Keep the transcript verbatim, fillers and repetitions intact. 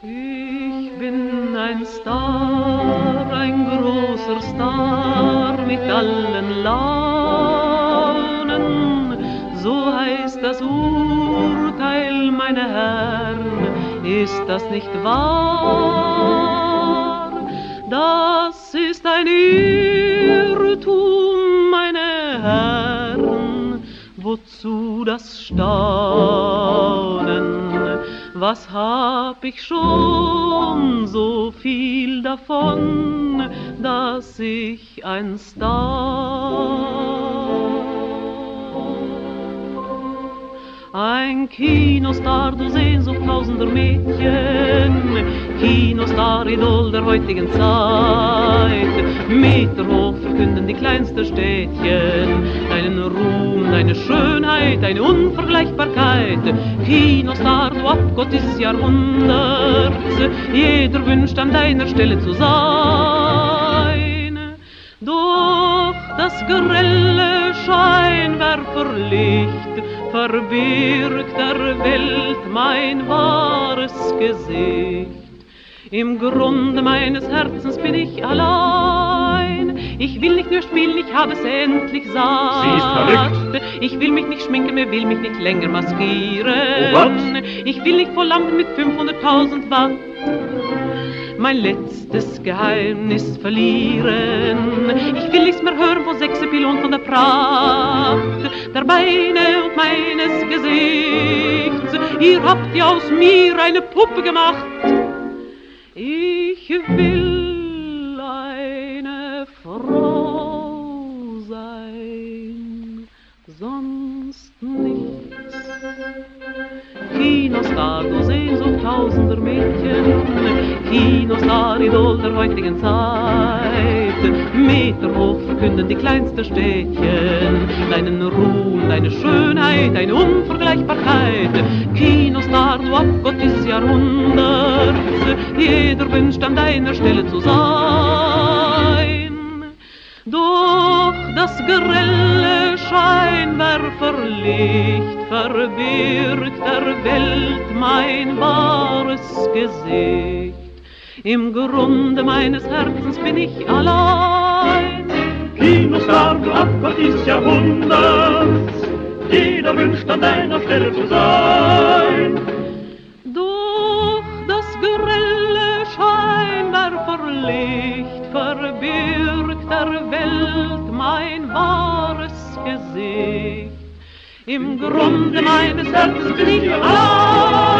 Ich bin ein Star, ein großer Star mit allen Launen. So heißt das Urteil, meine Herren, ist das nicht wahr? Das ist ein Irrtum, meine Herren, wozu das Staunen? Was hab ich schon so viel davon, dass ich ein Star, ein Kinostar, du Sehnsucht tausender Mädchen, Kinostar, Idol der heutigen Zeit, meterhoch verkünden die kleinsten Städtchen deinen Ruhm, deine Schönheit, deine Unvergleichbarkeit. Kinostar, du Abgott des Jahrhunderts, jeder wünscht an deiner Stelle zu sein. Doch das grelle Scheinwerferlicht verbirgt der Welt mein wahres Gesicht. Im Grunde meines Herzens bin ich allein. Ich will nicht nur spielen, ich habe es endlich satt. Sie ist verrückt. Ich will mich nicht schminken, mir will mich nicht länger maskieren. Oh Gott. Ich will nicht vor Lampen mit fünfhunderttausend Watt mein letztes Geheimnis verlieren. Ich will nichts mehr hören von Sexappeal von der Pracht der Beine und meines Gesichts. Ihr habt ja aus mir eine Puppe gemacht. Ich will eine Frau sein, sonst nichts. Kinostar, du Sehnsucht tausender Mädchen, Kinostar, Idol der heutigen Zeit. Meterhoch verkünden die kleinsten Städtchen deinen Ruhm, deine Schönheit, deine Unvergleichbarkeit. Kinostar, du Abgott des Jahrhunderts, jeder wünscht an deiner Stelle zu sein. Doch das grelle Scheinwerferlicht verbirgt der Welt mein wahres Gesicht. Im Grunde meines Herzens bin ich allein. Kinostar, du Abgott dieses Jahrhunderts, jeder wünscht an deiner Stelle zu sein. Doch das grelle Scheinwerferlicht verbirgt der Welt mein wahres Gesicht. Im Grunde meines Herzens bin ich allein.